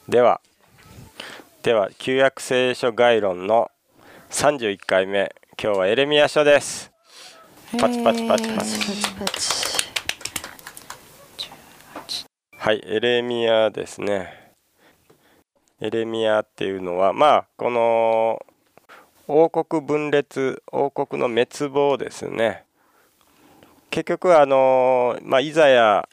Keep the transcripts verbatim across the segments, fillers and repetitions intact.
ではでは旧約聖書概論のさんじゅういっかいめ、今日はエレミヤ書です。パチパチパチパチ、はい、エレミヤですね。エレミヤっていうのは、まあこの王国分裂、王国の滅亡ですね。結局あの、まあ、イザヤ、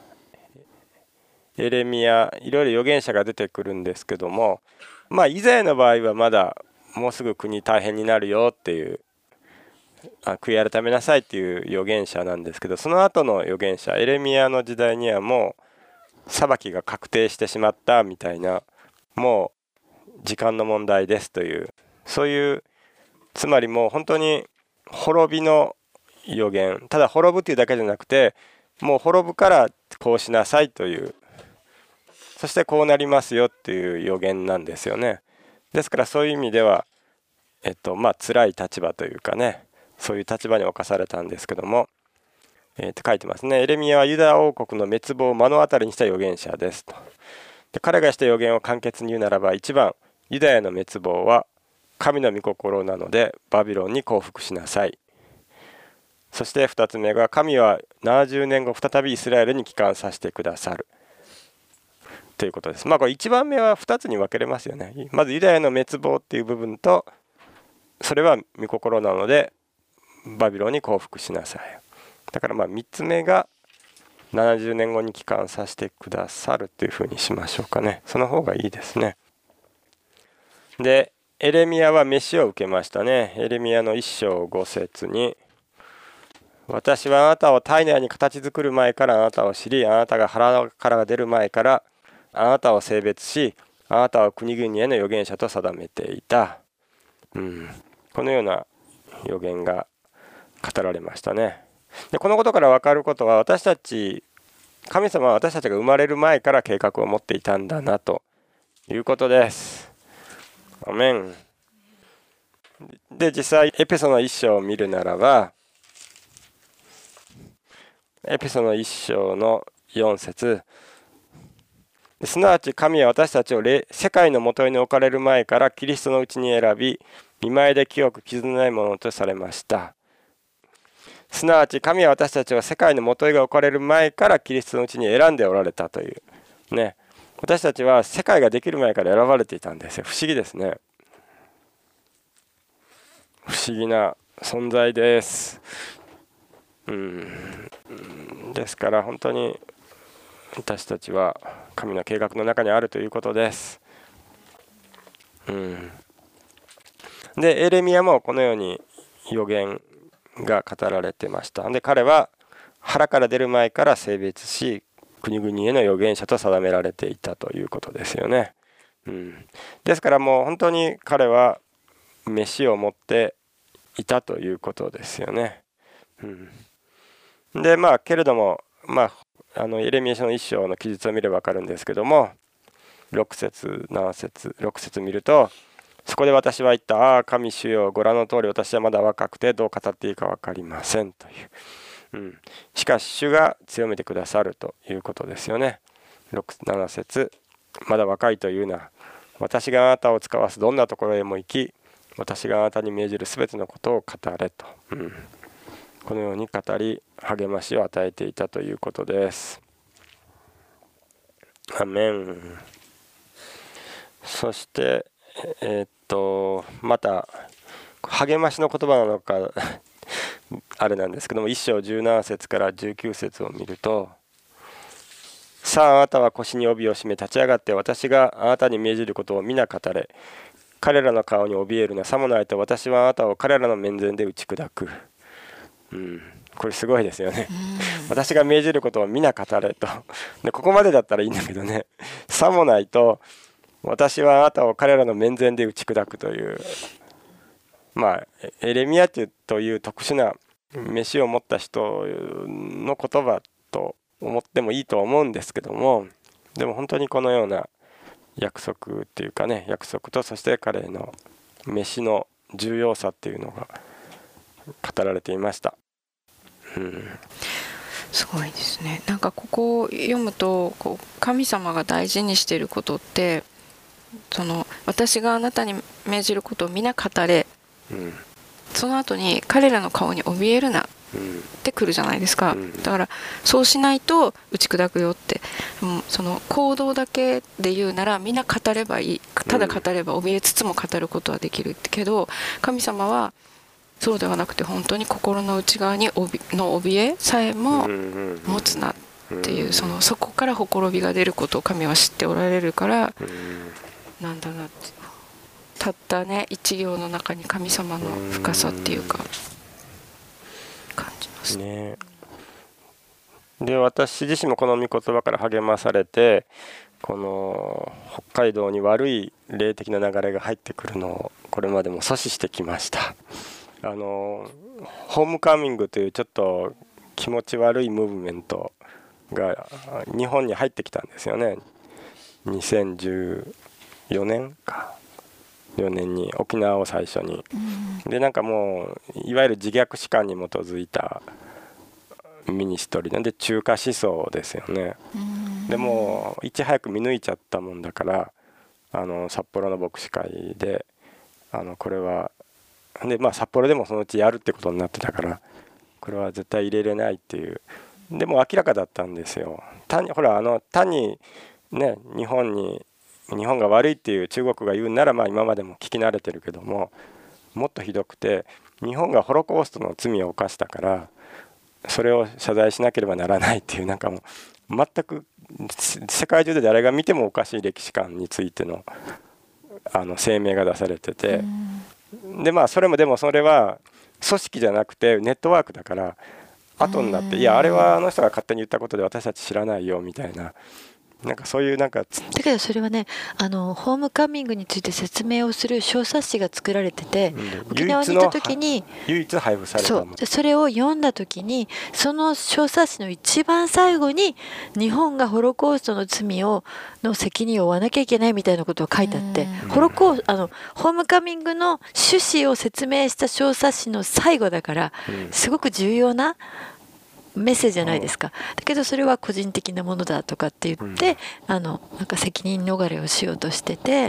エレミヤ、いろいろ預言者が出てくるんですけども、まあイザヤの場合はまだもうすぐ国大変になるよっていう、あ悔い改めなさいっていう預言者なんですけど、その後の預言者エレミヤの時代にはもう裁きが確定してしまったみたいな、もう時間の問題ですという、そういう、つまりもう本当に滅びの予言、ただ滅ぶというだけじゃなくて、もう滅ぶからこうしなさいという、そしてこうなりますよっていう予言なんですよね。ですからそういう意味ではえっとまあ辛い立場というかね、そういう立場に侵されたんですけども、えー、と書いてますね。エレミヤはユダ王国の滅亡を目の当たりにした預言者ですと。で彼がした預言を簡潔に言うならば、いちばん、ユダヤの滅亡は神の御心なのでバビロンに降伏しなさい。そしてふたつめが、神はななじゅうねんご再びイスラエルに帰還させてくださるということです。まあこれいちばんめはふたつに分けれますよね。まずユダヤの滅亡っていう部分と、それは御心なのでバビロンに降伏しなさい。だからまあみっつめがななじゅうねんごに帰還させてくださるというふうにしましょうかね。その方がいいですね。でエレミヤは召しを受けましたね。エレミヤのいっ章ご節に、私はあなたを体内に形作る前からあなたを知り、あなたが腹から出る前からあなたを性別し、あなたを国々への預言者と定めていた、うん、このような預言が語られましたね。でこのことから分かることは、私たち神様は私たちが生まれる前から計画を持っていたんだなということです。アメン。で実際エペソの一章を見るならば、エペソの一章のよん節、すなわち神は私たちを世界のもとに置かれる前からキリストのうちに選び、見舞いで清く傷のないものとされました。すなわち神は私たちを世界のもとが置かれる前からキリストのうちに選んでおられたというね。私たちは世界ができる前から選ばれていたんですよ。不思議ですね。不思議な存在です。うんですから本当に私たちは神の計画の中にあるということです。うんでエレミヤもこのように預言が語られてました。で彼は腹から出る前から性別し、国々への預言者と定められていたということですよね。うん、ですからもう本当に彼は召しを持っていたということですよね。うん、でまあけれども、まああのエレミヤ書の一章の記述を見れば分かるんですけども、ろく節なな節ろく節見ると、そこで私は言った。ああ神主よ、ご覧の通り私はまだ若くてどう語っていいか分かりませんという、うん、しかし主が強めてくださるということですよね。ろく、なな節、まだ若いというな、私があなたを使わすどんなところへも行き、私があなたに命じるすべてのことを語れと、うん、このように語り励ましを与えていたということです。アメン。そしてえー、っとまた励ましの言葉なのかあれなんですけども、いっ章じゅうなな節からじゅうきゅう節を見ると、さああなたは腰に帯を締め立ち上がって、私があなたに命じることを皆語れ、彼らの顔に怯えるな、さもないと私はあなたを彼らの面前で打ち砕く、うん、これすごいですよね。私が命じることを皆語れと。でここまでだったらいいんだけどね、さもないと私はあなたを彼らの面前で打ち砕くという、まあエレミヤという特殊な召しを持った人の言葉と思ってもいいと思うんですけども、でも本当にこのような約束っていうかね、約束とそして彼の召しの重要さっていうのが語られていました。うんすごいですね。なんかここを読むとこう神様が大事にしていることって、その私があなたに命じることを皆語れ、 うん、 その後に彼らの顔に怯えるなってくるじゃないですか。だからそうしないと打ち砕くよって、うん、その行動だけで言うならみんな語ればいい、ただ語れば怯えつつも語ることはできるけど、神様はそうではなくて本当に心の内側におびの怯えさえも持つなっていう、そのそこからほころびが出ることを神は知っておられるから、なんだなって、たったね一行の中に神様の深さっていうか感じますね。で私自身もこの御言葉から励まされて、この北海道に悪い霊的な流れが入ってくるのをこれまでも阻止してきました。あのホームカミングというちょっと気持ち悪いムーブメントが日本に入ってきたんですよね。にせんじゅうよねんかよねんに沖縄を最初に、うん、でなんかもういわゆる自虐史観に基づいたミニストリーなんで中華思想ですよね、うん、でもいち早く見抜いちゃったもんだから、あの札幌の牧師会であのこれはで、まあ、札幌でもそのうちやるってことになってたから、これは絶対入れれないっていう、でも明らかだったんですよ。単にほらあの単にね日本に日本が悪いっていう中国が言うなら、まあ今までも聞き慣れてるけども、もっとひどくて日本がホロコーストの罪を犯したからそれを謝罪しなければならないっていう、なんかもう全く世界中で誰が見てもおかしい歴史観についてのあの声明が出されてて、でまあそれもでもそれは組織じゃなくてネットワークだから、後になっていやあれはあの人が勝手に言ったことで私たち知らないよみたいな、なんかそういうなんかだけどそれはね、あのホームカミングについて説明をする小冊子が作られてて、うん、沖縄に行った時に唯一配布されたもの、 そうそれを読んだ時にその小冊子の一番最後に日本がホロコーストの罪をの責任を負わなきゃいけないみたいなことが書いてあって、ホロコーあのホームカミングの趣旨を説明した小冊子の最後だからすごく重要なメッセージじゃないですか。だけどそれは個人的なものだとかって言って、うん、あのなんか責任逃れをしようとしてて、うん、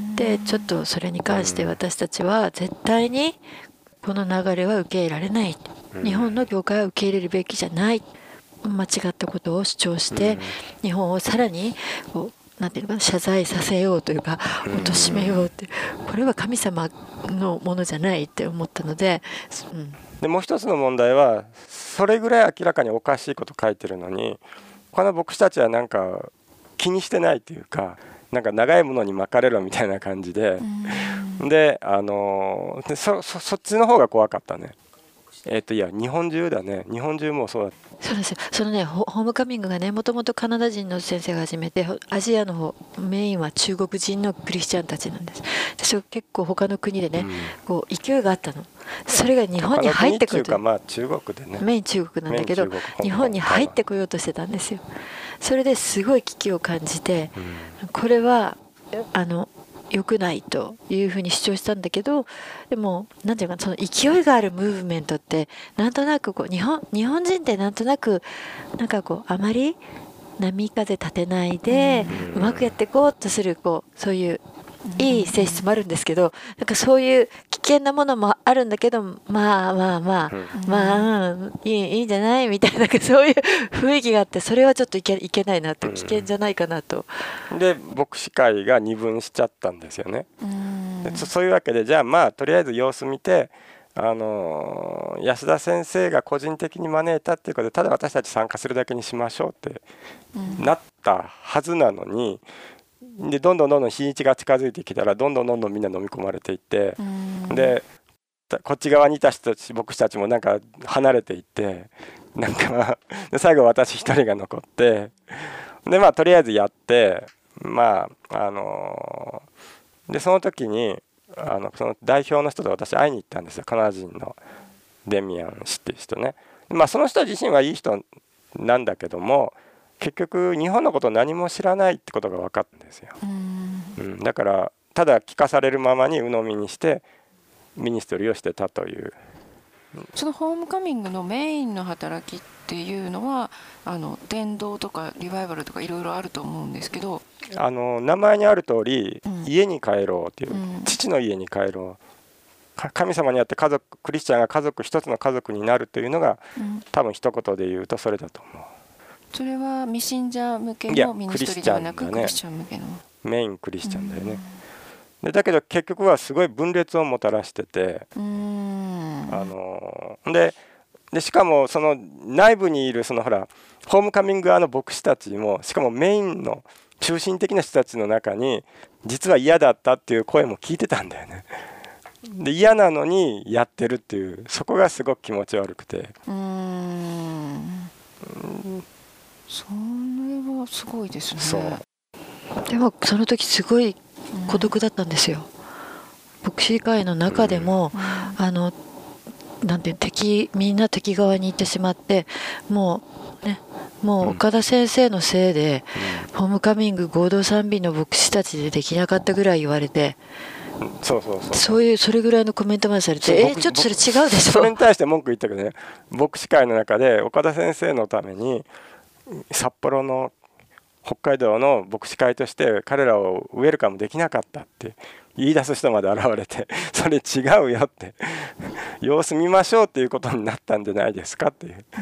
でちょっとそれに関して私たちは絶対にこの流れは受け入れられない、うん、日本の業界は受け入れるべきじゃない、間違ったことを主張して、うん、日本をさらにこうなんていうのかな、謝罪させようというか貶めようって、これは神様のものじゃないって思ったので、うん、 でもう一つの問題はそれぐらい明らかにおかしいこと書いてるのに他の牧師たちはなんか気にしてないというか、なんか長いものに巻かれろみたいな感じで、であので そ, そ, そっちの方が怖かったね。えっといや日本中だね、日本中もそうだ。 そうなんですよ。そのねホームカミングがね、もともとカナダ人の先生が始めて、アジアの方メインは中国人のクリスチャンたちなんです。私は結構他の国でね、うん、こう勢いがあったの。それが日本に入ってこようと、 まあ中国でね、 メイン中国なんだけど日本に入ってこようとしてたんですよ。それですごい危機を感じて、うん、これはあの良くないというふうに主張したんだけど、でもなんていうか、その勢いがあるムーブメントってなんとなくこう日本日本人ってなんとなくなんかこうあまり波風立てないでうまくやっていこうとするこうそういういい性質もあるんですけど、なんかそういう危険なものもあるんだけど、まあまあまあ、うん、まあ、うん、いい、いいんじゃないみたいな、そういう雰囲気があって、それはちょっといけ、いけないなと、危険じゃないかなと、 うん、で牧師会が二分しちゃったんですよね。うんで そ, そういうわけで、じゃあまあとりあえず様子見て、あの安田先生が個人的に招いたっていうことでただ私たち参加するだけにしましょうってなったはずなのに、でどんどんどんどん日にちが近づいてきたらどんどんどんどんみんな飲み込まれていって、でこっち側にいた人たち牧師たちもなんか離れていって、なんかで最後私一人が残って、でまあとりあえずやって、まああのー、でその時にあのその代表の人と私会いに行ったんですよ、カナダ人のデミアン氏っていう人ね。まあその人自身はいい人なんだけども、結局日本のことを何も知らないってことが分かったんですよ。うん、だからただ聞かされるままに鵜呑みにしてミニストリーをしてたというそのホームカミングのメインの働きっていうのはあの伝道とかリバイバルとかいろいろあると思うんですけど、 あの名前にある通り、 うん、 家に帰ろうっていう、うん、父の家に帰ろう、神様にあって家族、クリスチャンが家族一つの家族になるというのが、うん、多分一言で言うとそれだと思う。それは未信者向けのミニストリーではなくクリスチャン向けのメインクリスチャンだよね、うん、でだけど結局はすごい分裂をもたらしてて、うん、あのででしかもその内部にいるそのほらホームカミング側の牧師たちもしかもメインの中心的な人たちの中に実は嫌だったっていう声も聞いてたんだよね。で嫌なのにやってるっていうそこがすごく気持ち悪くて、うーん、うん、 それはすごいですね。そうでもその時すごい孤独だったんですよ、うん、牧師会の中でも、うん、あのなんて敵みんな敵側に行ってしまってもうねもう岡田先生のせいで、うん、ホームカミング合同賛美の牧師たちでできなかったぐらい言われて、 そうそうそうそういうそれぐらいのコメントまでされて、えー、ちょっとそれ違うでしょ。 それに対して文句言ったけどね、牧師会の中で岡田先生のために札幌の北海道の牧師会として彼らをウェルカムできなかったって言い出す人まで現れて、それ違うよって様子見ましょうっていうことになったんじゃないですかっていう。うん、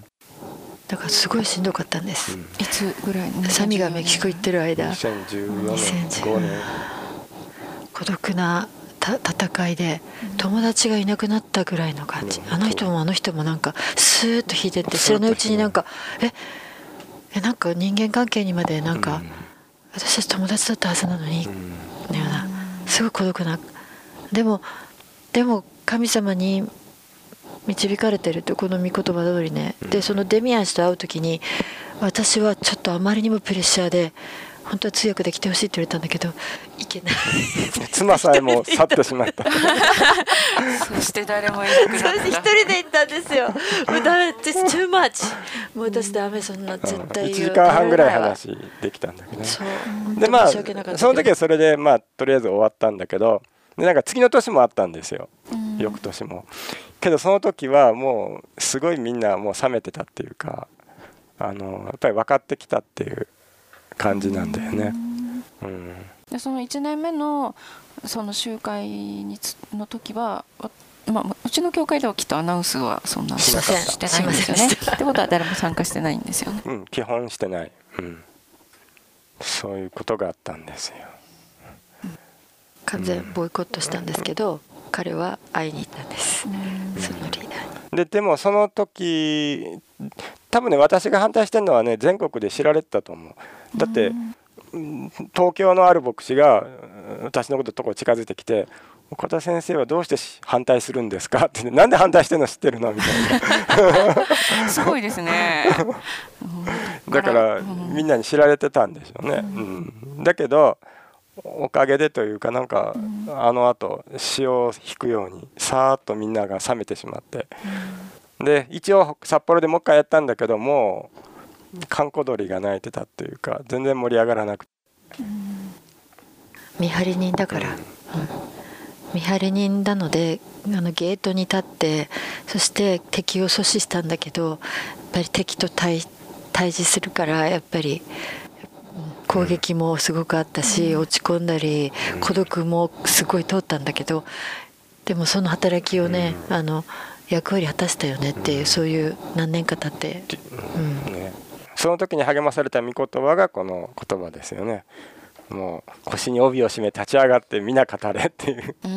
だからすごいしんどかったんです、うん、 いつぐらいにサミがメキシコ行ってる間にせんじゅうよねんごねん孤独なた戦いで友達がいなくなったぐらいの感じ、うん、あの人もあの人もなんかスーッと引いてって知らないうちになんかええなんか人間関係にまでなんか、うん、私たち友達だったはずなのに、うん、のようなすごい孤独な、でもでも神様に導かれてるってこの御言葉通りね、うん、でそのデミアン氏と会う時に私はちょっとあまりにもプレッシャーで本当は通訳で来てほしいって言われたんだけどいけない妻さえも去ってしまったそして誰もいなくなった一人で行ったんですよ。もうだ It's too much もう私ダメそんな絶対言う、うん、いちじかんはんぐらい話できたんだけどね。そうでまあその時はそれでまあとりあえず終わったんだけど、でなんか次の年もあったんですよ、うん、翌年も。けどその時はもうすごいみんなもう冷めてたっていうか、あのやっぱり分かってきたっていう感じなんだよね。うん、 でそのいちねんめのその集会につの時は、まあ、うちの教会ではきっとアナウンスはそんなしてないんですよね。ってことは誰も参加してないんですよね。 うん、基本してない、うん、そういうことがあったんですよ。 完全ボイコットしたんですけど、うん、彼は会いに行ったんです、うん、そのリーダーに。 ででもその時多分ね私が反対してるのはね全国で知られてたと思う。だって、うん、東京のある牧師が私のこととこ近づいてきて岡田先生はどうして反対するんですかって、なんで反対してるの知ってるのみたいなすごいですねだからみんなに知られてたんでしょうね、うんうん、だけどおかげでというかなんか、うん、あのあと潮を引くようにさーっとみんなが冷めてしまって、うん、で一応札幌でもう一回やったんだけども閑古鳥が鳴いてたっていうか全然盛り上がらなくて、うん、 見張り人だから、うんうん、見張り人なのであのゲートに立ってそして敵を阻止したんだけどやっぱり敵と 対, 対峙するからやっぱり攻撃もすごくあったし、うん、落ち込んだり孤独もすごい通ったんだけどでもその働きをね、うん、あの役割果たしたよねっていう、うん、そういう何年か経って、うんね、その時に励まされた御言葉がこの言葉ですよね。もう腰に帯を締め立ち上がって皆語れっていう、うん、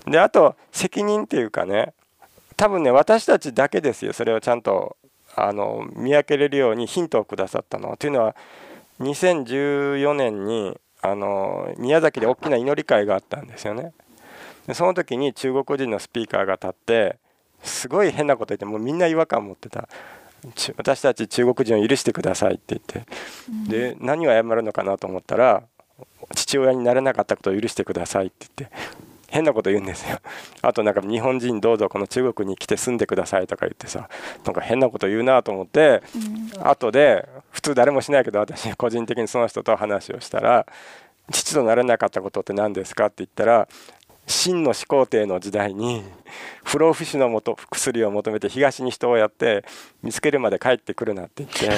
であと責任っていうかね多分ね私たちだけですよそれをちゃんとあの見分けれるようにヒントをくださったのというのはにせんじゅうよねんにあの宮崎で大きな祈り会があったんですよね。でその時に中国人のスピーカーが立ってすごい変なこと言ってもうみんな違和感持ってた。私たち中国人を許してくださいって言って、うん、で何を謝るのかなと思ったら父親になれなかったことを許してくださいって言って変なこと言うんですよ。あとなんか日本人どうぞこの中国に来て住んでくださいとか言ってさなんか変なこと言うなと思って、うん、後で普通誰もしないけど私個人的にその人と話をしたら父となれなかったことって何ですかって言ったら秦の始皇帝の時代に不老不死のもと薬を求めて東に人をやって見つけるまで帰ってくるなって言って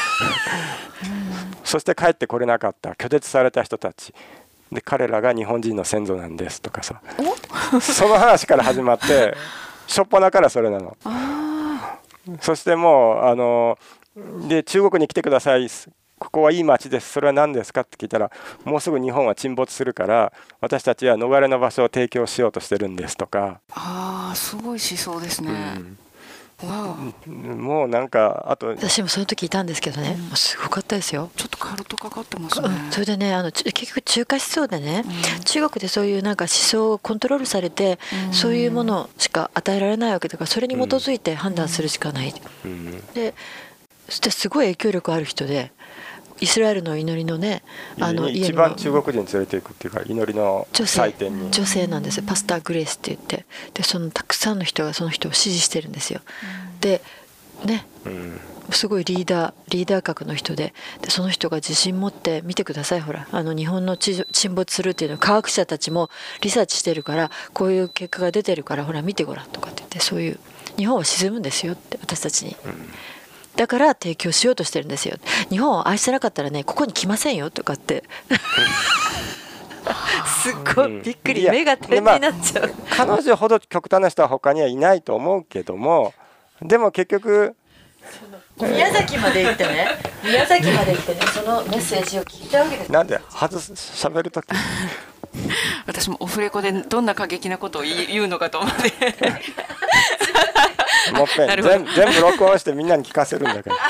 そして帰ってこれなかった拒絶された人たちで彼らが日本人の先祖なんですとかさその話から始まって初っ端からそれなの。そしてもうあので中国に来てください、ここはいい町です、それは何ですかって聞いたら、もうすぐ日本は沈没するから私たちは逃れの場所を提供しようとしてるんですとか。 ああ、すごい思想ですね、うん、わもうなんかあと私もその時いたんですけどね、うん、すごかったですよ。 ちょっとカルトかかってますね、 うん、それでねあの結局中華思想でね、うん、中国でそういうなんか思想をコントロールされて、うん、そういうものしか与えられないわけだから、それに基づいて判断するしかない、うん、でそしてすごい影響力ある人で、イスラエルの祈りのね、あの一番中国人連れていくっていうか祈りの祭典に女性なんですよ、パスター・グレースって言って、でそのたくさんの人がその人を支持してるんですよ、うん、でね、うん、すごいリーダーリーダー格の人で、でその人が自信持って見てください、ほらあの日本の沈没するっていうのを科学者たちもリサーチしてるから、こういう結果が出てるからほら見てごらんとかって言って、そういう日本は沈むんですよって私たちに、うん、だから提供しようとしてるんですよ、日本を愛してなかったらねここに来ませんよとかってすっごいびっくり、うん、目が点になっちゃう、 まあ、彼女ほど極端な人は他にはいないと思うけども、でも結局宮崎まで行ってね宮崎まで行ってねそのメッセージを聞いたわけです。 なんで外す喋るとき私もオフレコでどんな過激なことを言うのかと思ってもっぺん全部全部録音してみんなに聞かせるんだから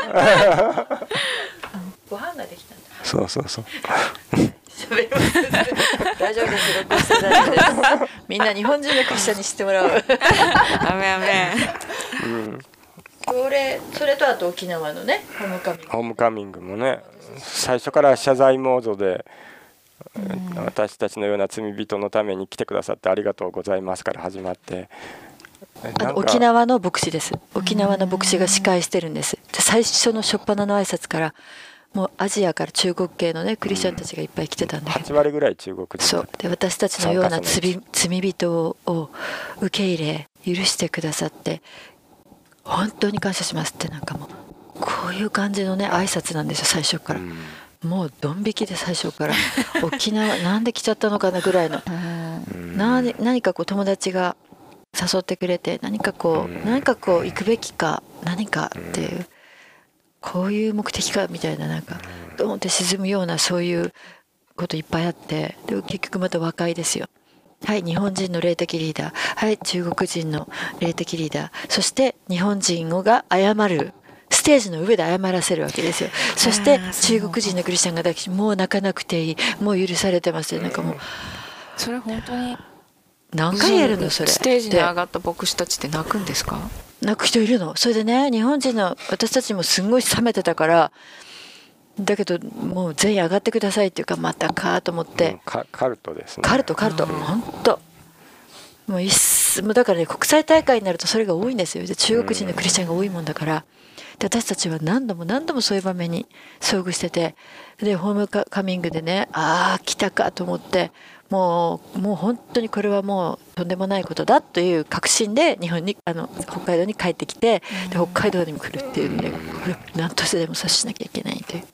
ご飯ができたんだ。 そうそうそう喋ります大丈夫です、録音して大丈夫ですみんな日本人のクリスチャンに知ってもらうアメアメ、 うん、 それそれとあと沖縄のねホームカミングホームカミングもね、最初から謝罪モードで、うん、私たちのような罪人のために来てくださってありがとうございますから始まって、 あの沖縄の牧師です。沖縄の牧師が司会してるんです。で最初の初っ端の挨拶からもうアジアから中国系のねクリスチャンたちがいっぱい来てたんだけど、はち割ぐらい中国人。 そうで私たちのような罪罪人を受け入れ許してくださって本当に感謝しますって、なんかもうこういう感じのね挨拶なんですよ最初から、うん、もうドン引きで最初から沖縄なんで来ちゃったのかなぐらいの何, 何かこう友達が誘ってくれて何かこう、うん、何かこう行くべきか何かっていう、うん、こういう目的かみたいな、なんかドーンって沈むようなそういうこといっぱいあって、で結局また和解ですよ。はい、日本人の霊的リーダー、はい中国人の霊的リーダー、そして日本人が謝るステージの上で謝らせるわけですよ。そして中国人のクリスチャンが抱きしもう泣かなくていい、もう許されてますよ。なんかもうそれ本当に何回やるのそれ。 ステージに上がった牧師たちって泣くんですか？ 泣く人いるの。それでね日本人の私たちもすんごい冷めてたから、だけどもう全員上がってくださいっていうか、またかと思って、うん、 カ, カルトですね。 カルトカルト、うん、本当もういっもうだからね国際大会になるとそれが多いんですよ。で中国人のクリスチャンが多いもんだから、で私たちは何度も何度もそういう場面に遭遇してて、でホームカミングでねああ来たかと思って、もうもう本当にこれはもうとんでもないことだという確信で日本にあの北海道に帰ってきて、で北海道にも来るっていうね、これ何としてでも阻止しなきゃいけないという、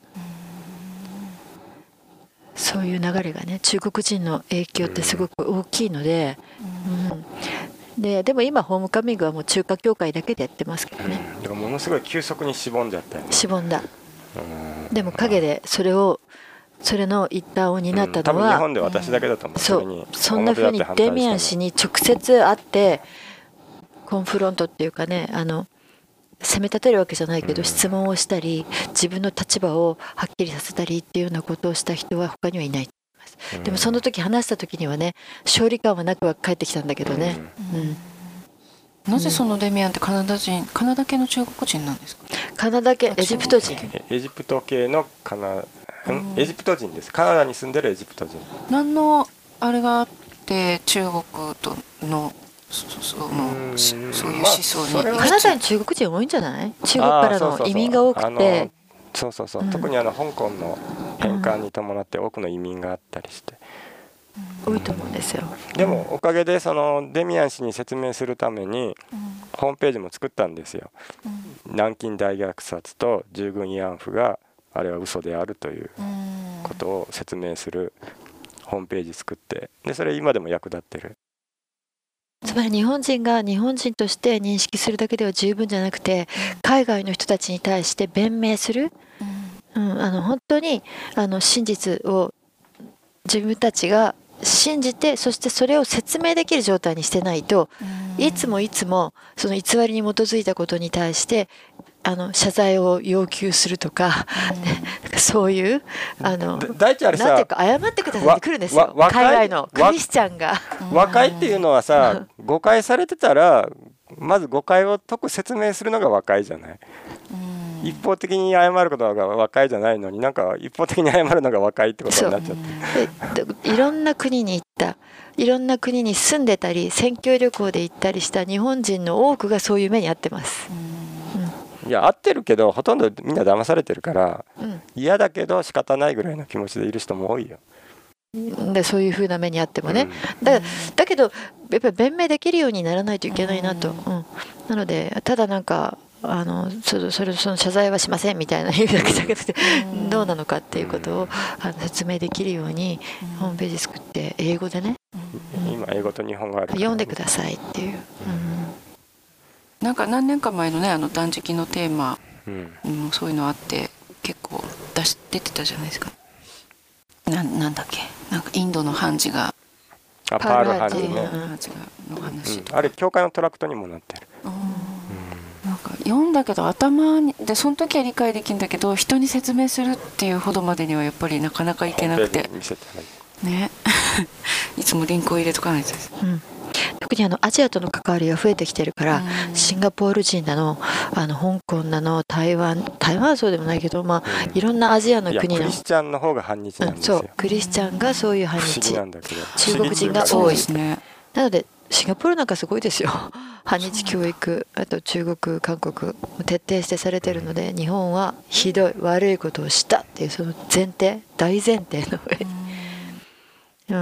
そういう流れがね中国人の影響ってすごく大きいので、うん、で, でも今ホームカミングはもう中華教会だけでやってますけどね、 うん、でもものすごい急速にしぼんじゃったよね。 しぼんだ、うん、でも陰でそれをそれの一端を担ったのは、 うん、多分日本で私だけだと思う、 うん、そうそんな風にデミアン氏に直接会ってコンフロントっていうかね、あの責め立てるわけじゃないけど、うん、質問をしたり自分の立場をはっきりさせたりっていうようなことをした人は他にはいないと思います、うん、でもその時話した時にはね勝利感はなくは帰ってきたんだけどね、うんうん、 なぜそのデミアンってカナダ人カナダ系の中国人なんですか？ カナダ系エジプト人エジプト系のカナエジプト人です。カナダに住んでるエジプト人。 何のあれがあって中国とのそ, そ, のそういう思想に、 まあ、カナダに中国人多いんじゃない？中国からの移民が多くて、 そうそうそう、うん、特にあの香港の返還に伴って多くの移民があったりして、 多いと思うんですよ。 でもおかげでそのデミアン氏に説明するためにホームページも作ったんですよ。南京大虐殺と従軍慰安婦があれは嘘であるということを説明するホームページ作って、でそれ今でも役立ってる。 つまり日本人が日本人として認識するだけでは十分じゃなくて、海外の人たちに対して弁明する、うん、あの本当にあの真実を自分たちが信じて、そしてそれを説明できる状態にしてないと、いつもいつもその偽りに基づいたことに対してあの謝罪を要求するとか、うん、そういうあの大地あれさ、 なんていうか謝ってくださいってくるんですよ。海外のクリスチャンが和解っていうのはさ、誤解されてたらまず誤解を解く説明するのが和解じゃない。一方的に謝ることが和解じゃないのに、なんか一方的に謝るのが和解ってことになっちゃっていろんな国に行った、いろんな国に住んでたり選挙旅行で行ったりした日本人の多くがそういう目に遭ってます。 いや合ってるけどほとんどみんな騙されてるから、 うん、 嫌だけど仕方ないぐらいの気持ちでいる人も多いよ。 でそういう風な目にあってもね、うん、だ, だけどやっぱり弁明できるようにならないといけないなと、うん、なのでただなんかあの そ, そ, れその謝罪はしませんみたいな言うだけじゃなくて、うん、どうなのかっていうことをあの説明できるようにホームページ作って英語でね、 うん、今英語と日本語あるから読んでくださいっていう、うん、 なんか何年か前のねあの断食のテーマ、うん、そういうのあって結構出し出てたじゃないですか。な, なんだっけなんかインドの判事があパール判事ね、 うん、の話とか、 うん、あれ教会のトラクトにもなってる、うんうん、なんか読んだけど頭にでその時は理解できるんだけど人に説明するっていうほどまでにはやっぱりなかなかいけなくてねいつもリンクを入れとかないとです、 うん特にあのアジアとの関わりが増えてきてるから、うん、シンガポール人なの、あの香港なの、台湾台湾はそうでもないけど、まあ、うん、いろんなアジアの国のクリスチャンの方が反日なんですよ、 うん、そうクリスチャンがそういう反日、 不思議なんだけど中国人が多い、ね、なのでシンガポールなんかすごいですよ反日教育、あと中国韓国徹底してされてるので、日本はひどい悪いことをしたっていうその前提大前提の上、うん、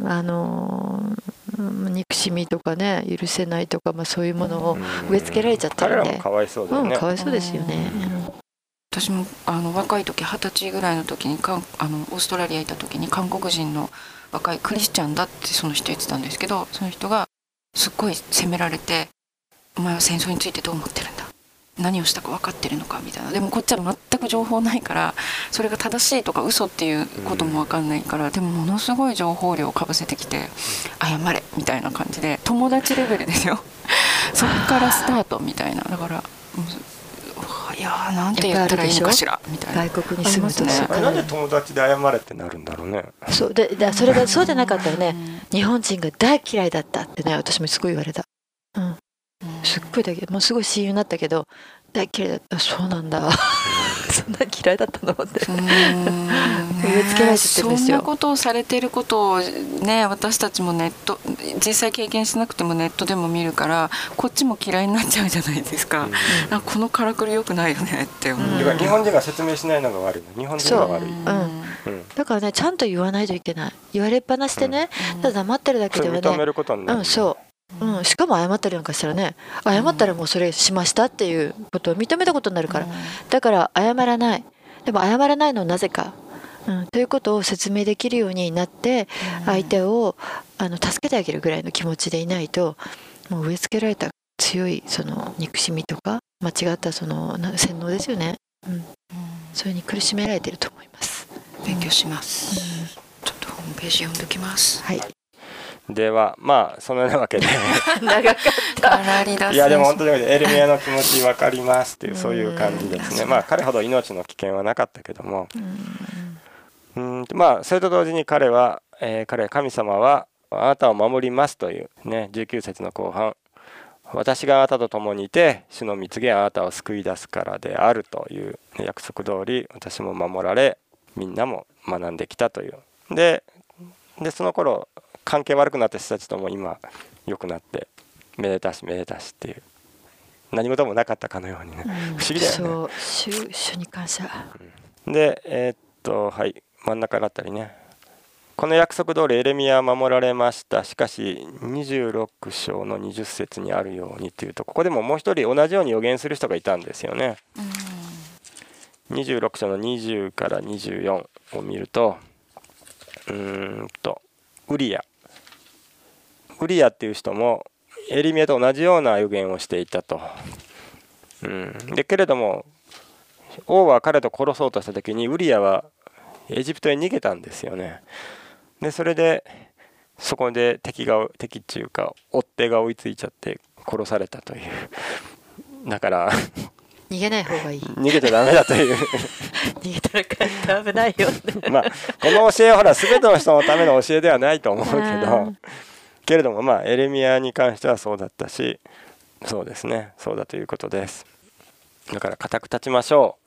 あのー、憎しみとかね許せないとか、まあ、そういうものを植え付けられちゃってるんで、 彼らもかわいそうだよね、 うん、かわいそうですよね、 うん、私もあの若い時二十歳ぐらいの時にかあのオーストラリア行った時に韓国人の若いクリスチャンだってその人言ってたんですけど、その人がすっごい責められて、お前は戦争についてどう思ってるんだ、何をしたか分かってるのかみたいな。でもこっちは全く情報ないからそれが正しいとか嘘っていうことも分かんないから、うん、でもものすごい情報量をかぶせてきて謝れみたいな感じで友達レベルですよそっからスタートみたいな。だからいやーなんて言ったらいいのかしらみたいな。 外国に住むとね、 あれなんで友達で謝れってなるんだろうね。 そうでだそれがそうじゃなかったらね、日本人が大嫌いだったってね、私もすごい言われた、うん、すっごいだけもうすごい親友になったけど大嫌いだった。そうなんだそんな嫌いだったのって植え付けられてるんですよ。 そんなことをされてることをね、私たちもネット実際経験しなくてもネットでも見るからこっちも嫌いになっちゃうじゃないですか、うん、このからくり良くないよねって思う、 うん、日本人が説明しないのが悪いの、日本人が悪い、 うんうん、だからねちゃんと言わないといけない。言われっぱなしでね、うん、ただ黙ってるだけではね、 それ認めることになる、 うん、そううん、しかも謝ったりなんかしたらね、謝ったらもうそれしましたっていうことを認めたことになるから、だから謝らない、でも謝らないのはなぜか、うん、ということを説明できるようになって相手をあの助けてあげるぐらいの気持ちでいないと、もう植え付けられた強いその憎しみとか間違ったその洗脳ですよね、うん、それに苦しめられていると思います。 勉強します、うん、ちょっとホームページ読んでおきます。 はい、 ではまあそのようなわけで長かったいやでも本当にエルミアの気持ち分かりますっていうそういう感じですね。まあ彼ほど命の危険はなかったけども、うん、まあそれと同時に彼は、えー、彼神様はあなたを守りますというね、じゅうきゅう節の後半、私があなたと共にいて主の御告げあなたを救い出すからであるという約束通り私も守られみんなも学んできたというで、でその頃関係悪くなった人たちとも今良くなってめでたしめでたしっていう何事もなかったかのようにね、うん、不思議だよね。 そう主主に感謝、 うん、でえー、っとはい真ん中だったりね、 この約束通りエレミヤは守られました。しかしにじゅうろく章のにじゅっ節にあるようにというと、ここでももう一人同じように予言する人がいたんですよね。にじゅうろく章のにじゅうからにじゅうよんを見ると、うーんとウリヤウリヤっていう人もエレミヤと同じような予言をしていたと。うん、でけれども王は彼と殺そうとした時にウリヤはエジプトへ逃げたんですよね。でそれでそこで敵が敵っていうか追っ手が追いついちゃって殺されたという。だから逃げない方がいい。 逃げちゃダメだという逃げたらかえって危ないよってまあこの教えはほら全ての人のための教えではないと思うけどけれどもまあエレミヤに関してはそうだったし、そうですね、そうだということです。だから固く立ちましょ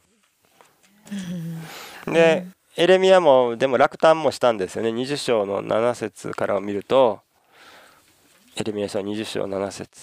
う。でエレミヤもでも落胆もしたんですよね。にじゅう章のなな節からを見ると、エレミヤ書にじゅう章なな節、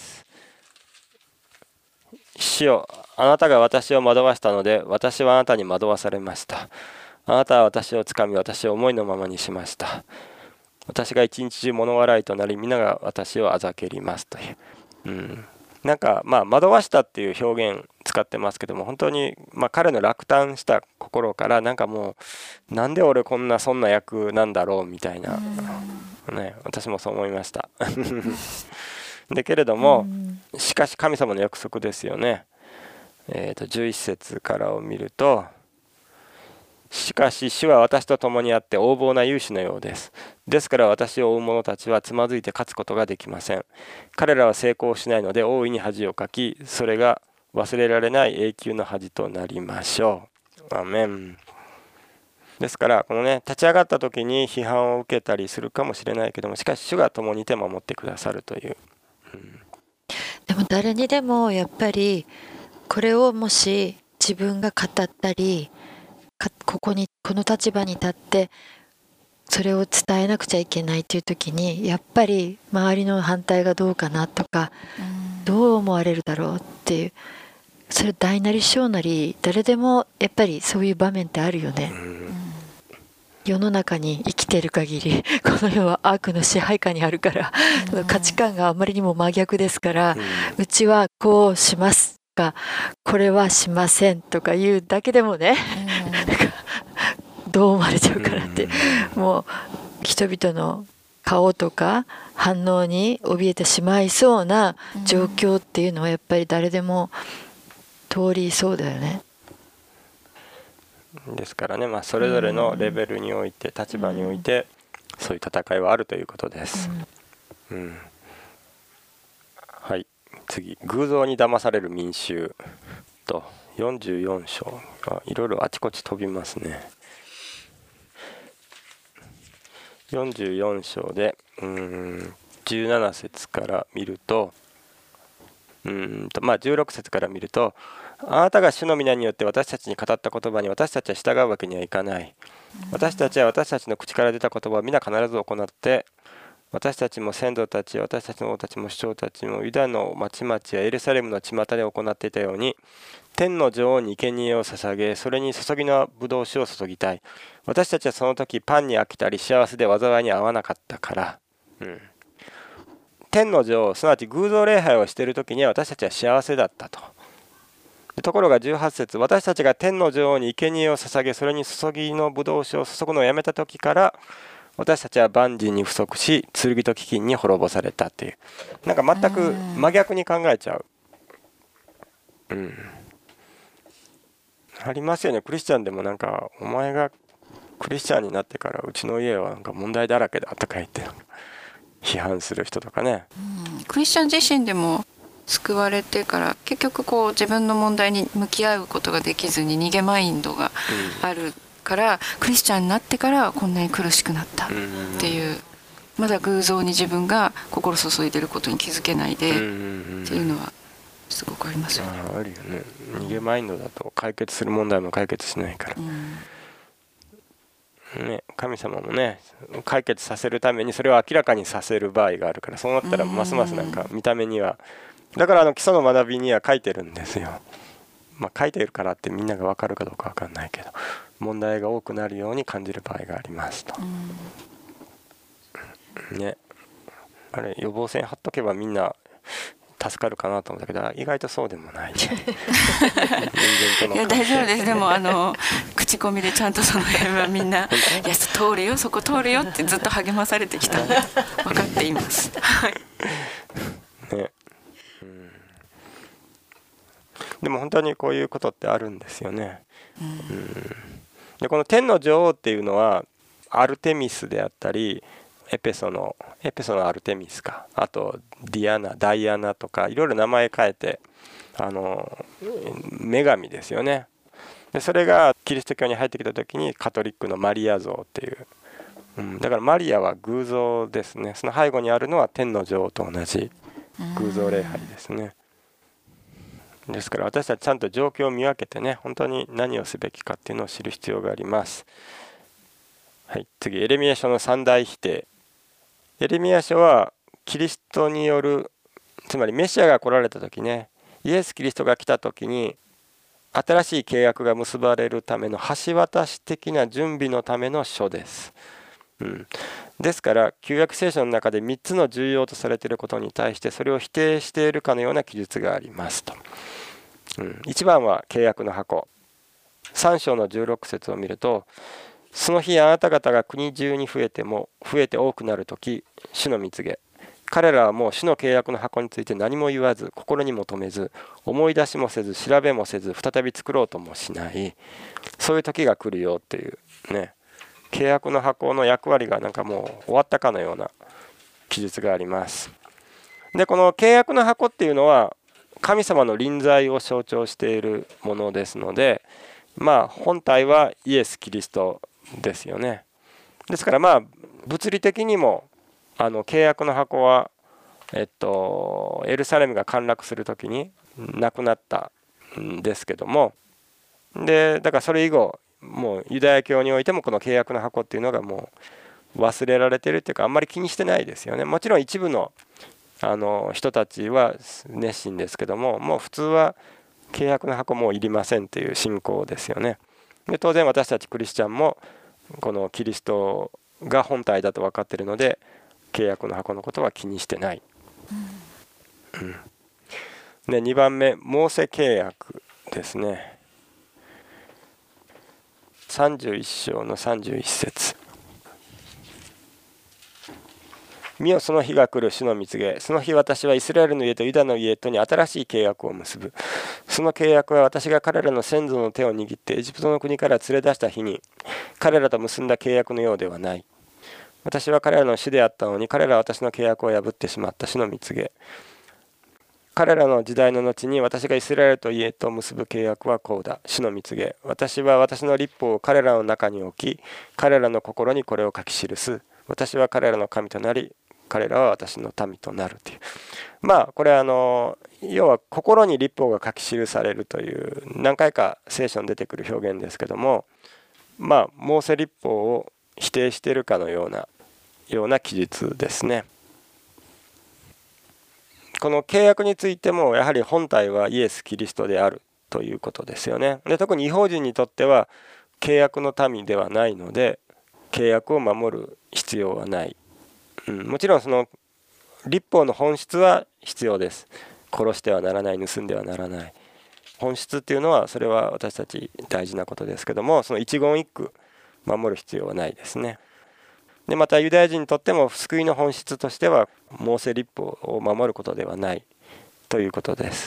主よあなたが私を惑わしたので私はあなたに惑わされました。あなたは私をつかみ私を思いのままにしました。私が一日中物笑いとなり皆が私をあざけりますという、うん、なんかまあ惑わしたっていう表現使ってますけども、本当にまあ彼の落胆した心からなんかもうなんで俺こんなそんな役なんだろうみたいな、ね、私もそう思いましたでけれどもしかし神様の約束ですよね。えーとじゅういち節からを見ると、しかし主は私と共にあって横暴な勇士のようです。ですから私を追う者たちはつまずいて勝つことができません。彼らは成功しないので大いに恥をかき、それが忘れられない永久の恥となりましょう。アメン。ですからこのね、立ち上がった時に批判を受けたりするかもしれないけども、しかし主が共にいて守ってくださるという、うん、 でも誰にでもやっぱりこれをもし自分が語ったりここにこの立場に立ってそれを伝えなくちゃいけないという時に、やっぱり周りの反対がどうかなとか、どう思われるだろうっていう、それ大なり小なり誰でもやっぱりそういう場面ってあるよね。世の中に生きてる限りこの世は悪の支配下にあるから、価値観があまりにも真逆ですから、うちはこうしますかこれはしませんとか言うだけでもね、どう思われちゃうからって、もう人々の顔とか反応に怯えてしまいそうな状況っていうのはやっぱり誰でも通りそうだよね。 ですからね、まあ、それぞれのレベルにおいて立場においてそういう戦いはあるということです、うんうん、はい、次、偶像に騙される民衆とよんじゅうよん章、いろいろあちこち飛びますね。よんじゅうよん章でうーんじゅうなな節から見ると、うーんとまあじゅうろく節から見ると、あなたが主の皆によって私たちに語った言葉に私たちは従うわけにはいかない。私たちは私たちの口から出た言葉を皆必ず行って、私たちも先祖たち、私たちの王たちも首長たちもユダの町々やエルサレムの巷で行っていたように、天の女王に生贄を捧げ、それに注ぎのブドウ酒を注ぎたい。私たちはその時パンに飽きたり幸せで災いに合わなかったから、うん、天の女王、すなわち偶像礼拝をしている時には私たちは幸せだったと。ところがじゅうはち節、私たちが天の女王に生贄を捧げ、それに注ぎのブドウ酒を注ぐのをやめた時から私たちは万人に不足し、剣と飢饉に滅ぼされたっていう、なんか全く真逆に考えちゃう、うん、ありますよね。クリスチャンでもなんか、お前がクリスチャンになってからうちの家はなんか問題だらけだとか言って批判する人とかね、 うん、クリスチャン自身でも救われてから結局こう自分の問題に向き合うことができずに逃げマインドがあるから、うん、クリスチャンになってからこんなに苦しくなったっていう、うん、まだ偶像に自分が心注いでることに気づけないで、うん、っていうのはすごくありますよね。 あ、あるよね。逃げマインドだと解決する問題も解決しないから、うんね、神様もね解決させるためにそれを明らかにさせる場合があるから、そうなったらますますなんか見た目には、だからあの基礎の学びには書いてるんですよ。まあ書いてるからってみんなが分かるかどうか分かんないけど、問題が多くなるように感じる場合がありますと、 ね、あれ予防線貼っとけばみんな助かるかなと思ったけど意外とそうでもない、ね、 いや大丈夫です。でもあの口コミでちゃんとその辺はみんな「いや通れよそこ通れよ」ってずっと励まされてきたので分かっています。はいね、うん、でも本当にこういうことってあるんですよね。うん、でこの天の女王っていうのはアルテミスであったりエペソのエペソのアルテミスか、あとディアナダイアナとかいろいろ名前変えてあの女神ですよね。でそれがキリスト教に入ってきた時にカトリックのマリア像っていう、うん、だからマリアは偶像ですね。その背後にあるのは天の女王と同じ偶像礼拝ですね。ですから私たちちゃんと状況を見分けてね、本当に何をすべきかっていうのを知る必要があります。はい、次エレミヤ書の三大否定。エレミヤ書はキリストによる、つまりメシアが来られた時ね、イエス・キリストが来た時に新しい契約が結ばれるための橋渡し的な準備のための書です。うん、ですから旧約聖書の中でみっつの重要とされていることに対してそれを否定しているかのような記述がありますと。うん、いちばんは契約の箱。さん章のじゅうろく節を見ると、その日あなた方が国中に増えても増えて多くなるとき、主の蜜げ、彼らはもう主の契約の箱について何も言わず、心にも留めず、思い出しもせず、調べもせず、再び作ろうともしない、そういう時が来るよっていうね、契約の箱の役割がなんかもう終わったかのような記述があります。でこの契約の箱っていうのは神様の臨在を象徴しているものですので、まあ本体はイエス・キリストですよね。ですからまあ物理的にもあの契約の箱はえっとエルサレムが陥落する時になくなったんですけども、でだからそれ以後もうユダヤ教においてもこの契約の箱っていうのがもう忘れられてるっていうか、あんまり気にしてないですよね。もちろん一部のあの人たちは熱心ですけども、もう普通は契約の箱もういりませんっていう信仰ですよね。で当然私たちクリスチャンもこのキリストが本体だと分かっているので契約の箱のことは気にしてない、うんうん、でにばんめモーセ契約ですね。さんじゅういっ章のさんじゅういっ節、見よその日が来る主の蜜げ、その日私はイスラエルの家とユダの家とに新しい契約を結ぶ。その契約は私が彼らの先祖の手を握ってエジプトの国から連れ出した日に彼らと結んだ契約のようではない。私は彼らの主であったのに彼らは私の契約を破ってしまった主の蜜げ。彼らの時代の後に私がイスラエルと家と結ぶ契約はこうだ。主の蜜げ。私は私の律法を彼らの中に置き、彼らの心にこれを書き記す。私は彼らの神となり、彼らは私の民となるという、まあこれはあの要は心に律法が書き記されるという何回か聖書に出てくる表現ですけども、まあモーセ律法を否定しているかのようなような記述ですね。この契約についてもやはり本体はイエス・キリストであるということですよね。で特に異邦人にとっては契約の民ではないので契約を守る必要はない。うん、もちろんその律法の本質は必要です。殺してはならない、盗んではならない。本質っていうのはそれは私たち大事なことですけども、その一言一句守る必要はないですね。でまたユダヤ人にとっても救いの本質としてはモーセ律法を守ることではないということです。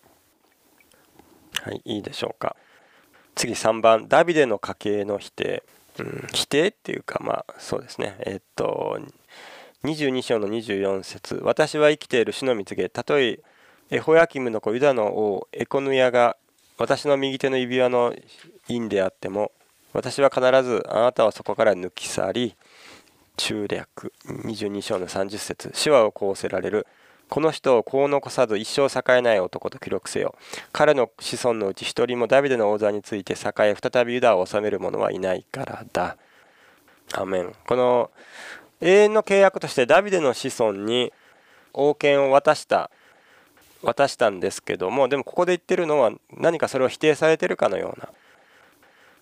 はい、いいでしょうか。次さんばん、ダビデの家系の否定。うん、否定っていうかまあそうですね。えっとにじゅうに章のにじゅうよん節、私は生きている主の蜜げ、たとえエホヤキムの子ユダの王エコヌヤが私の右手の指輪の印であっても、私は必ずあなたはそこから抜き去り、中略にじゅうに章のさんじゅっ節、手話をこうせられる。この人をこう残さず一生栄えない男と記録せよ。彼の子孫のうち一人もダビデの王座について栄え、再びユダを治める者はいないからだ。アメン。この永遠の契約としてダビデの子孫に王権を渡した渡したんですけども、でもここで言ってるのは何かそれを否定されてるかのような、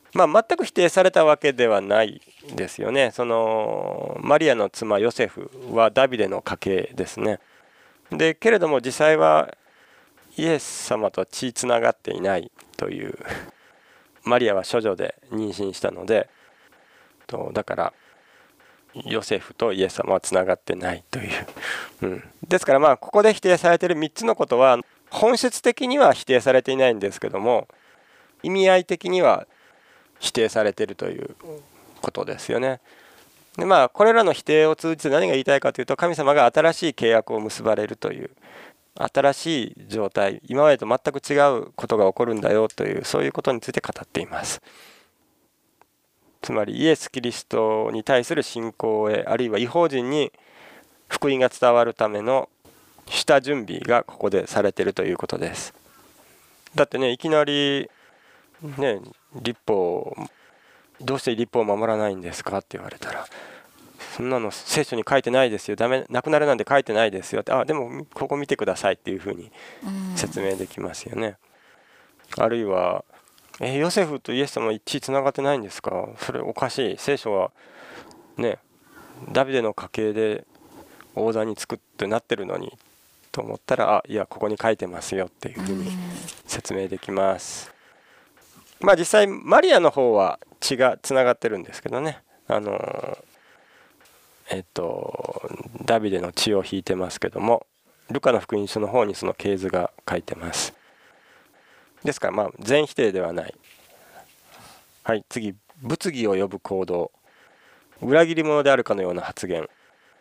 まあ、全く否定されたわけではないですよね。そのマリアの妻ヨセフはダビデの家系ですね。でけれども実際はイエス様と血つながっていないという、マリアは処女で妊娠したので、とだからヨセフとイエス様はつながってないという、うん、ですからまあここで否定されているみっつのことは本質的には否定されていないんですけども、意味合い的には否定されているということですよね。でまあこれらの否定を通じて何が言いたいかというと、神様が新しい契約を結ばれるという、新しい状態、今までと全く違うことが起こるんだよという、そういうことについて語っています。つまりイエス・キリストに対する信仰へ、あるいは異邦人に福音が伝わるための下準備がここでされているということです。だってね、いきなりね、律法どうして律法を守らないんですかって言われたら、そんなの聖書に書いてないですよ、ダメ、なくなるなんて書いてないですよって、あでもここ見てくださいっていうふうに説明できますよね。あるいはえヨセフとイエス様は一致つながってないんですか、それおかしい、聖書はねダビデの家系で王座につくってなってるのにと思ったら、あいやここに書いてますよっていうふうに説明できます。まあ実際マリアの方は血がつながってるんですけどね、あのえっとダビデの血を引いてますけども、ルカの福音書の方にその系図が書いてます。ですからまあ全否定ではない。はい、次、物議を呼ぶ行動、裏切り者であるかのような発言。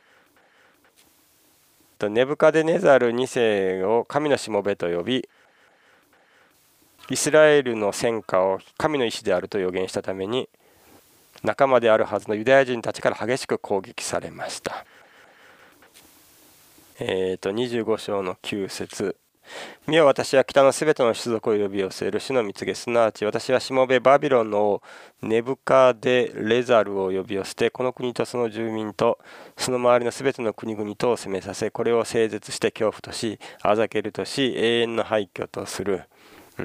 ネブカデネザルに世を神のしもべと呼び、イスラエルの戦果を神の意志であると予言したために、仲間であるはずのユダヤ人たちから激しく攻撃されました。えーとにじゅうご章のきゅう節、見よ私は北のすべての種族を呼び寄せる主の蜜げ、すなわち私はしもべバビロンの王ネブカデレザルを呼び寄せて、この国とその住民とその周りのすべての国々とを攻めさせ、これを整絶して恐怖とし、あざけるとし、永遠の廃墟とする。うん、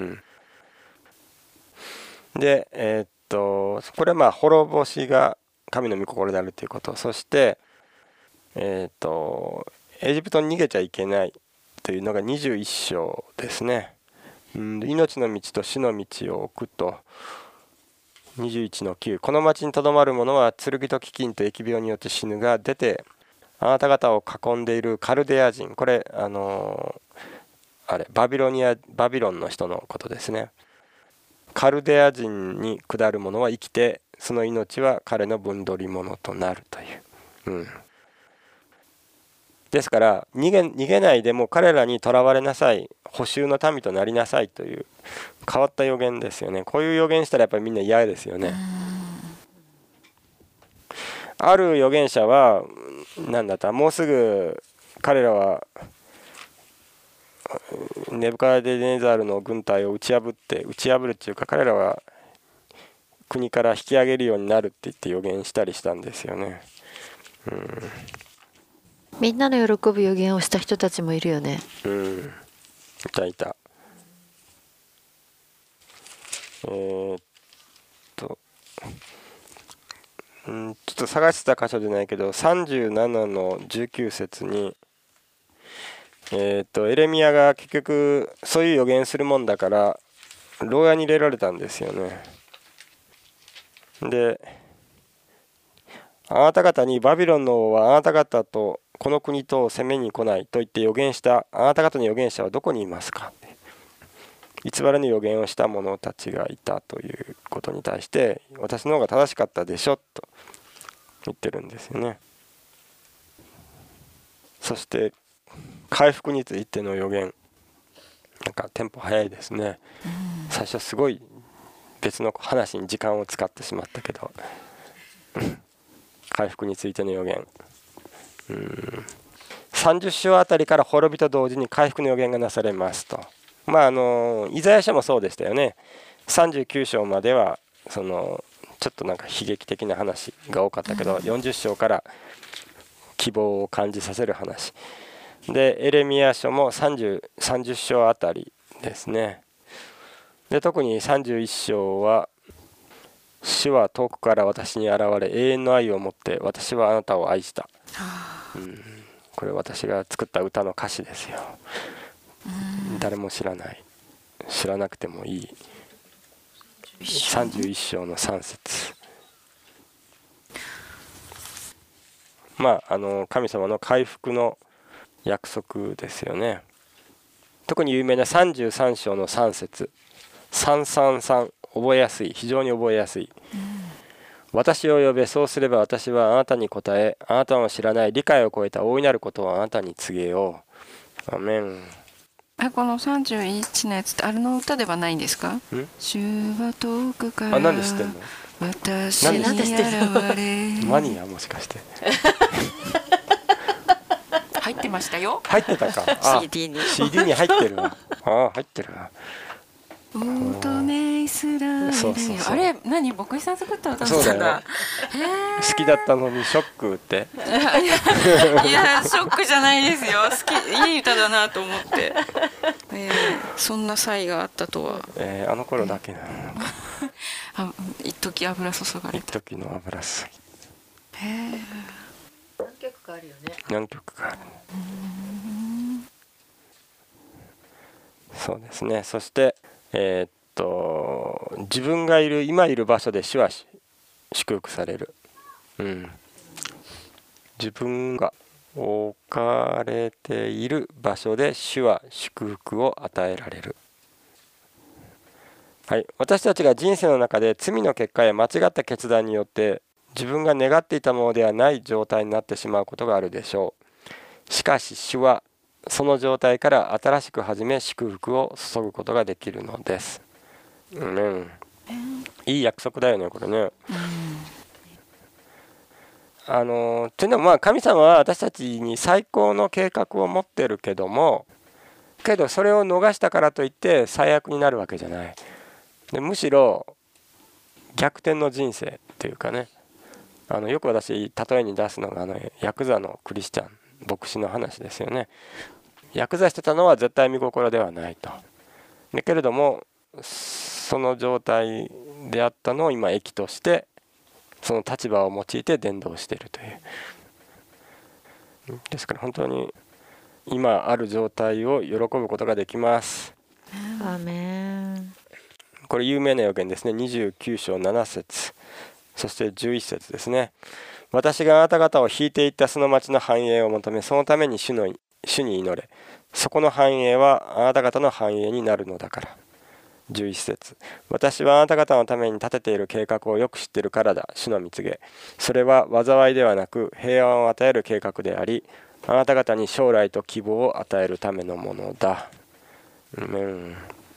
でえー、っとこれはまあ滅ぼしが神の御心であるということ、そしてえー、っとエジプトに逃げちゃいけないというのがにじゅういっ章ですね。うん、命の道と死の道を置くとにじゅういちのきゅう、この町にとどまる者は剣と飢饉と疫病によって死ぬが、出てあなた方を囲んでいるカルデア人、これあのー、あれバビロニアバビロンの人のことですね。カルデア人に下る者は生きて、その命は彼の分取り物となるという、うん、ですから逃げ、逃げないでも彼らにとらわれなさい、捕囚の民となりなさいという変わった予言ですよね。こういう予言したらやっぱりみんな嫌ですよね。ある預言者は何だった、もうすぐ彼らはネブカデネザルの軍隊を打ち破って打ち破るっていうか、彼らは国から引き上げるようになるって言って予言したりしたんですよね。うん、 みんなの喜ぶ予言をした人たちもいるよね。 うん、いたいた。えー、っと、うん、ちょっと探してた箇所じゃないけどさんじゅうななのじゅうきゅう節に、えー、っとエレミヤが結局そういう予言するもんだから牢屋に入れられたんですよね。で、あなた方にバビロンの王はあなた方とこの国とを攻めに来ないと言って予言したあなた方の預言者はどこにいますか。偽りの予言をした者たちがいたということに対して、私の方が正しかったでしょと言ってるんですよね。そして回復についての予言、なんかテンポ早いですね。最初すごい別の話に時間を使ってしまったけど回復についての予言、うーんさんじゅっ章あたりから滅びと同時に回復の予言がなされますと。まああのイザヤ書もそうでしたよね。さんじゅうきゅう章まではそのちょっとなんか悲劇的な話が多かったけど、よんじゅっ章から希望を感じさせる話で、エレミヤ書もさんじゅう、さんじゅっ章あたりですね。で特にさんじゅういっ章は主は遠くから私に現れ永遠の愛を持って私はあなたを愛した、うん、これ私が作った歌の歌詞ですよ。誰も知らない、知らなくてもいいさんじゅういっ章のさん節。まああの神様の回復の約束ですよね。特に有名なさんじゅうさん章のさん節、さんさんさん、覚えやすい、非常に覚えやすい、うん、私を呼べ、そうすれば私はあなたに答え、あなたの知らない理解を超えた大いなることをあなたに告げよう。アメン。 あ、このさんじゅういちのやつってあれの歌ではないんですか？主は遠くからあ、なんで知ってんの？ 私に現れマニアもしかして入ってましたよ。 入ってたか。 あ シーディー にシーディー に入ってるわ。ああ、入ってるわ。 オートネイスラーレ。 そうそうそう。 あれ何、牧師さん作った歌だったんだ。 好きだったのにショックっていや、いやショックじゃないですよ。好き、いい歌だなと思って、えー、そんな才があったとは、 えー、あの頃だけなのあ、一時油注がれた。 一時の油注ぎ。 へえ。 何曲かあるよね。 何曲かある。そうですね。そしてえー、っと自分がいる今いる場所で主は祝福される、うん、自分が置かれている場所で主は祝福を与えられる。はい、私たちが人生の中で罪の結果や間違った決断によって自分が願っていたものではない状態になってしまうことがあるでしょう。しかし主はその状態から新しく始め祝福を注ぐことができるのです。うん、いい約束だよねこれね。うん、あのというのもまあ神様は私たちに最高の計画を持ってるけども、けどそれを逃したからといって最悪になるわけじゃない。でむしろ逆転の人生っていうかね、あのよく私例えに出すのがあのヤクザのクリスチャン牧師の話ですよね。ヤクザしてたのは絶対見心ではないと。だけれどもその状態であったのを今益としてその立場を用いて伝道しているという。ですから本当に今ある状態を喜ぶことができます。 アーメン。 これ有名な予言ですね。にじゅうきゅう章なな節、そしてじゅういち節ですね。私があなた方を引いていったその町の繁栄を求め、そのために主の主に祈れ、そこの繁栄はあなた方の繁栄になるのだから。じゅういち節、私はあなた方のために立てている計画をよく知っているからだ、主の蜜げ。それは災いではなく平安を与える計画であり、あなた方に将来と希望を与えるためのものだ。うん、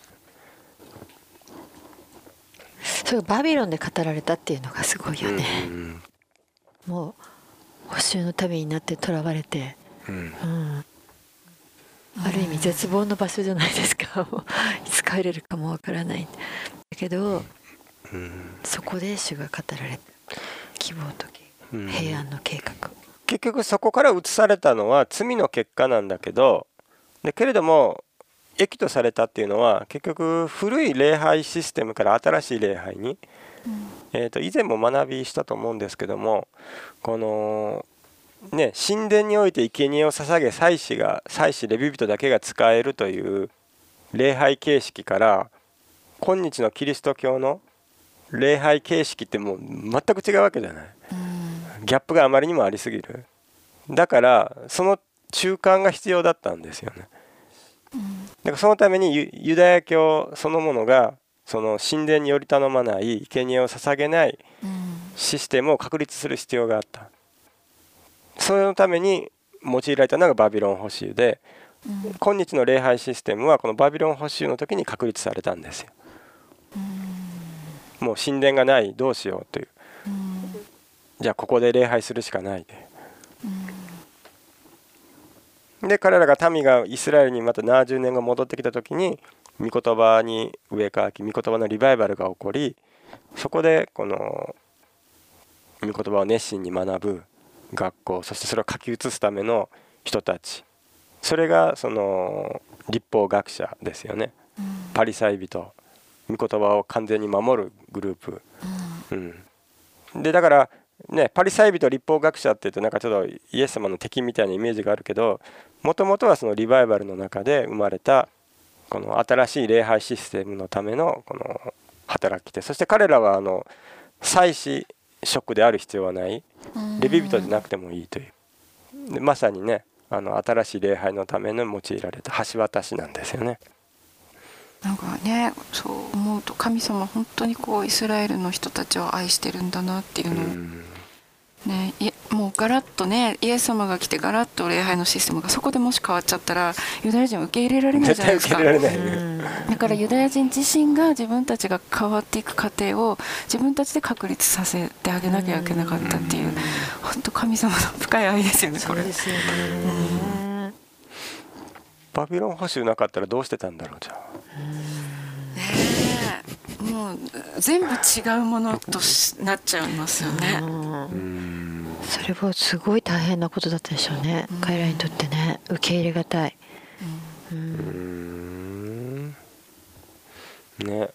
それがバビロンで語られたっていうのがすごいよね。うん、もう補修のためになって囚われて、うんうん、ある意味絶望の場所じゃないですか。いつ帰れるかもわからない。だけど、うん、そこで主が語られた希望と平安の計画、うん、 結局そこから移されたのは罪の結果なんだけど、でけれども益とされたっていうのは結局古い礼拝システムから新しい礼拝に、うん、えーと以前も学びしたと思うんですけども、このね、神殿において生贄を捧げ祭司が祭司レビ人だけが使えるという礼拝形式から今日のキリスト教の礼拝形式ってもう全く違うわけじゃない、うん、ギャップがあまりにもありすぎる。だからその中間が必要だったんですよね、うん、だからそのために ユ, ユダヤ教そのものがその神殿により頼まない生贄を捧げないシステムを確立する必要があった。それのために用いられたのがバビロン捕囚で、うん、今日の礼拝システムはこのバビロン捕囚の時に確立されたんですよ、うん、もう神殿がない、どうしようという、うん、じゃあここで礼拝するしかないで、うん、で彼らが民がイスラエルにまたななじゅうねんご戻ってきた時に御言葉に植え替わき、御言葉のリバイバルが起こり、そこでこの御言葉を熱心に学ぶ学校、そしてそれを書き写すための人たち、それがその律法学者ですよね、うん、パリサイ人、御言葉を完全に守るグループ、うん、 うん、でだからね、パリサイ人立法学者っていうとなんかちょっとイエス様の敵みたいなイメージがあるけど、もともとはそのリバイバルの中で生まれたこの新しい礼拝システムのためのこの働き手、そして彼らはあの祭司職である必要はない、レビ人でなくてもいいという、でまさにね、あの新しい礼拝のための用いられた橋渡しなんですよね。 なんかね、そう思うと神様本当にこうイスラエルの人たちを愛してるんだなっていうのを、ね、いもうガラッとね、イエス様が来てガラッと礼拝のシステムがそこでもし変わっちゃったらユダヤ人は受け入れられないじゃないですか。だからユダヤ人自身が自分たちが変わっていく過程を自分たちで確立させてあげなきゃいけなかったっていう、本当神様の深い愛ですよね、これ。 そうですよね。 バビロン捕囚なかったらどうしてたんだろう、じゃあ。 ねえ、もう全部違うものとなっちゃいますよね。 うんそれはすごい大変なことだったでしょうね、うん、彼らにとってね、受け入れがたい。うん、うんね、うん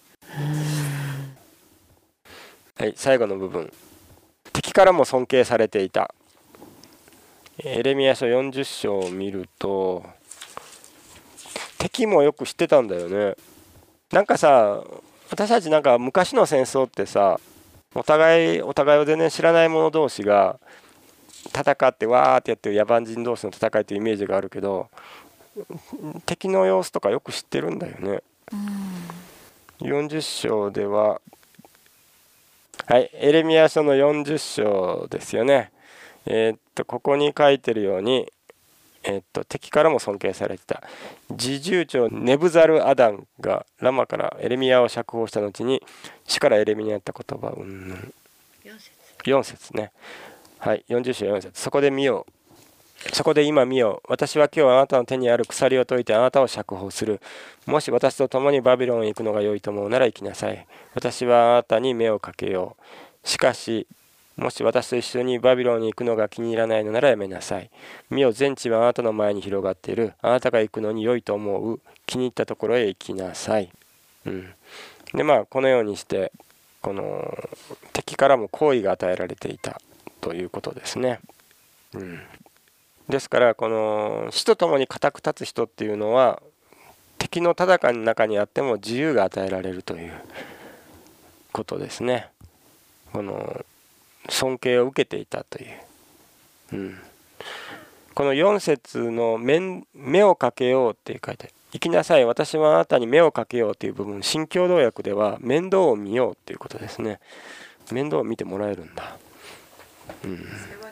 はい、最後の部分、敵からも尊敬されていた。エレミヤ書よんじゅっ章を見ると敵もよく知ってたんだよね。なんかさ、私たちなんか昔の戦争ってさ、お互いお互いを全然知らない者同士が戦ってわーってやってる野蛮人同士の戦いというイメージがあるけど、敵の様子とかよく知ってるんだよね。よんじゅっ章では、はい、エレミヤ書のよんじゅっ章ですよね。えー、っとここに書いてるように、えー、っと敵からも尊敬されてた侍従長ネブザルアダンがラマからエレミヤを釈放した後に主からエレミヤにあった言葉、うん、よん節ね、はい、よんじゅっ章よん節、そこで見よう、そこで今見よう、私は今日あなたの手にある鎖を解いてあなたを釈放する。もし私と共にバビロンへ行くのが良いと思うなら行きなさい。私はあなたに目をかけよう。しかしもし私と一緒にバビロンに行くのが気に入らないのならやめなさい。見よ、全地はあなたの前に広がっている。あなたが行くのに良いと思う気に入ったところへ行きなさい。うん、でまあこのようにしてこの敵からも好意が与えられていたということですね。うん、ですからこの死とともに固く立つ人っていうのは敵の戦いの中にあっても自由が与えられるということですね。この尊敬を受けていたという、うん、このよん節の 目, 目をかけようって書いて、行きなさい、私はあなたに目をかけようという部分、新共同訳では面倒を見ようということですね。面倒を見てもらえるんだ。うん、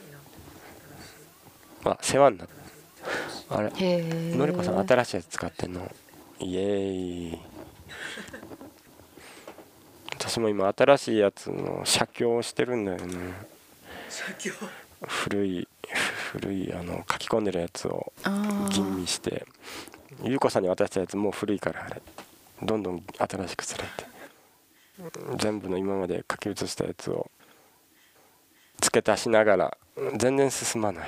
あ、世話になった。あれ、のりこさん新しいやつ使ってんの？イエーイ。私も今新しいやつの写経をしてるんだよね。写経？古い古いあの書き込んでるやつを吟味して、ゆうこさんに渡したやつもう古いからあれどんどん新しくするって、全部の今まで書き写したやつを付け足しながら全然進まない。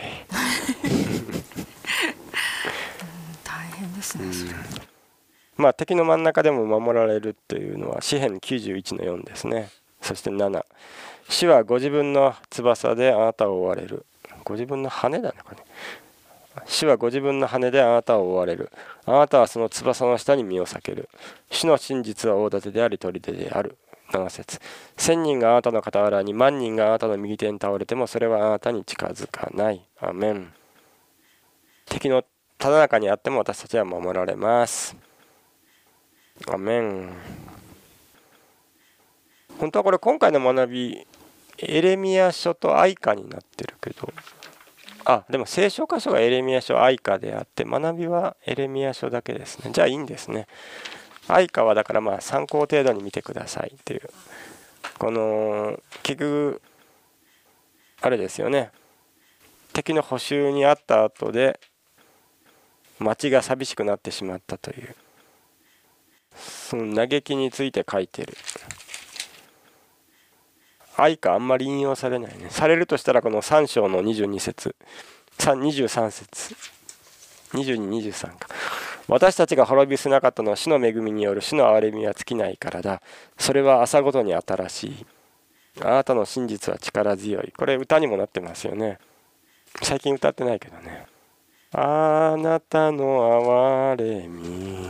大変ですね、それ。 まあ敵の真ん中でも守られるっていうのは詩編きゅうじゅういちのよんですね。そしてなな、主はご自分の翼であなたを覆われる。ご自分の羽だねこれ。主はご自分の羽であなたを覆われる。あなたはその翼の下に身を避ける。主の真実は大盾であり砦である。なな節、千人があなたの傍らに、万人があなたの右手に倒れてもそれはあなたに近づかない。アメン。敵のただ中にあっても私たちは守られます。アメン。本当はこれ今回の学びエレミヤ書とアイカになってるけど、あ、でも聖書箇所がエレミヤ書アイカであって学びはエレミヤ書だけですね。じゃあいいんですね。アイカはだからまあ参考程度に見てくださいっていう、この結局あれですよね、敵の捕囚にあった後で町が寂しくなってしまったという、その嘆きについて書いてる。愛かあんまり引用されないね。されるとしたらこのさん章のにじゅうに節、にじゅうさん節、にじゅうに、にじゅうさんか。私たちが滅びすなかったのは主の恵みによる主の憐れみは尽きないからだ。それは朝ごとに新しい。 あなたの真実は力強い。これ歌にもなってますよね。最近歌ってないけどね。あなたの哀れみ、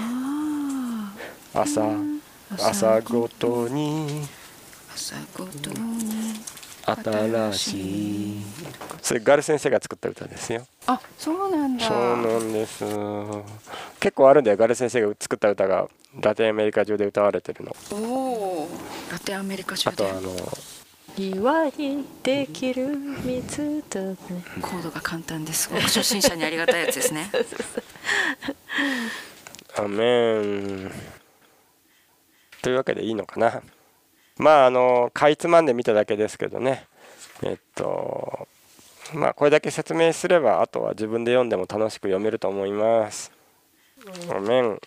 朝朝ごとに朝ごとに新しい。それガル先生が作った歌ですよ。 あ、そうなんだ。 そうなんです。結構あるんだよ、ガル先生が作った歌がラテンアメリカ中で歌われてるの。 おお、ラテンアメリカ中で。 あとあの祝いできる水とね、 コードが簡単です。ごく初心者にありがたいやつですね。 アメンというわけでいいのかな。まああのかいつまんで見ただけですけどね、えっとまあこれだけ説明すればあとは自分で読んでも楽しく読めると思います。アメン。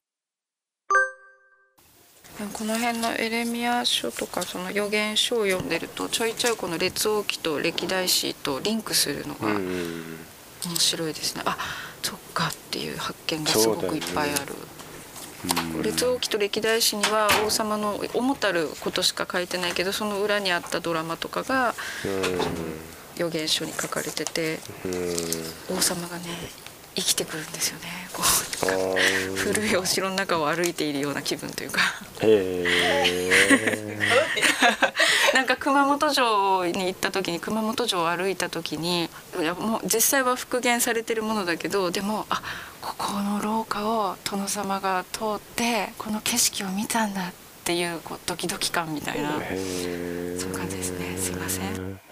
この辺のエレミア書とかその預言書を読んでるとちょいちょいこの列王記と歴代史とリンクするのが面白いですね。あ、そっかっていう発見がすごくいっぱいある。列王記と歴代史には王様の主たることしか書いてないけど、その裏にあったドラマとかが預言書に書かれてて、王様がね生きてくるんですよね。こう古いお城の中を歩いているような気分というか。 へなんか熊本城に行った時に熊本城を歩いた時に、いやもう実際は復元されてるものだけど、でもあここの廊下を殿様が通ってこの景色を見たんだっていう、こうドキドキ感みたいな、そういう感じですね。すいません。